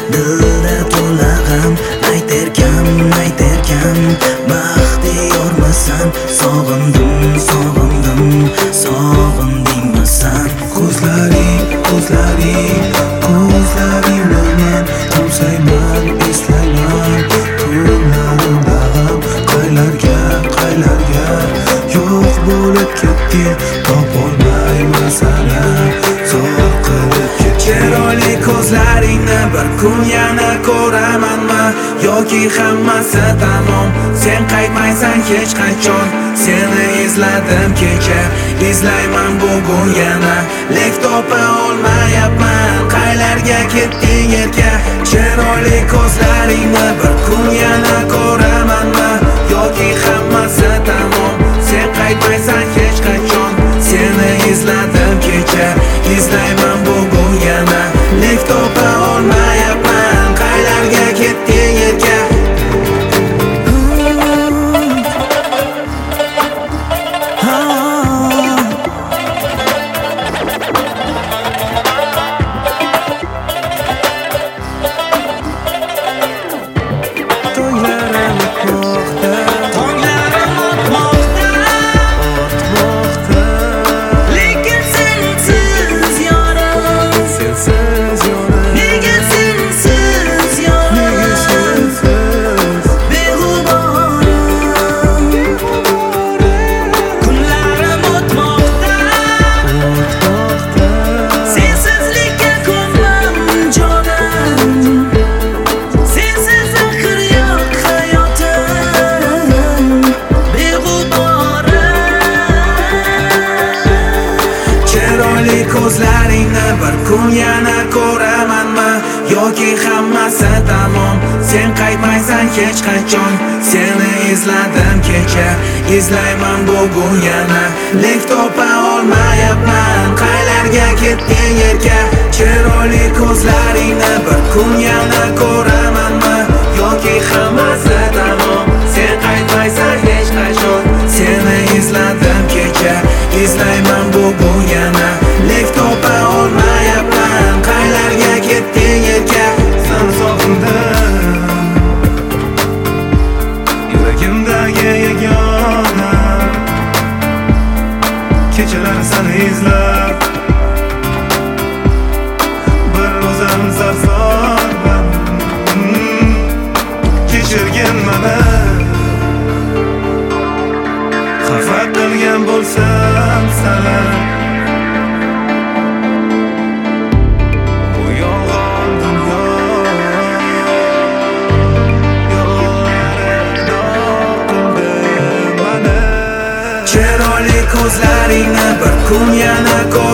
dilda to'la g'am. Ayterkan baxtiyormisan, sog'indim sog'indingmi san? Ko'zlaring bilan qo'msayman, eslayman kunlarimda g'am. Qaylarga yo'q bo'lib ketding, topolmayman sani, zo'r qilib ketding. Chiroyli ko'zlaringni bir kun yana ko'ramanmi? Yoki hammasi tamom, sen qaytmaysan hech qachon. Seni izladim kecha, izlayman bugun yana, lek topa olmayapman. Qaylarga ketding erka? Chiroyli ko'zlaringni bir kun yana ko'ramanmi? Yoki hammasi tamom, sen qaytmaysan hech qachon. Seni izladim kecha, izlayman bugun yana, lek topa olmayapman. Qaylarga ketding erka? Ko'zlaringni bir kun yana ko'ramanmi? Yoki hammasi tamom, sen qaytmaysan hech qachon. Seni izladim kecha, izlayman bugun yana, lek topa olmayapman. Qaylarga ketding erka? Chiroyli ko'zlaringni bir kun yana ko'ramanmi? Yoki hammasi tamom, sen qaytmaysan hech qachon. Seni izladim kecha, izlayman bugun yana, lek topa olmayapman. Qaylarga ketding erka? Seni sog'indim, yuragimdagi yagona. Kechalar seni izlab, bir o'zim sarsorman. Kechirgin meni, xafa qilgan bo'lsam sana. Ko'zlaringni bir kun yana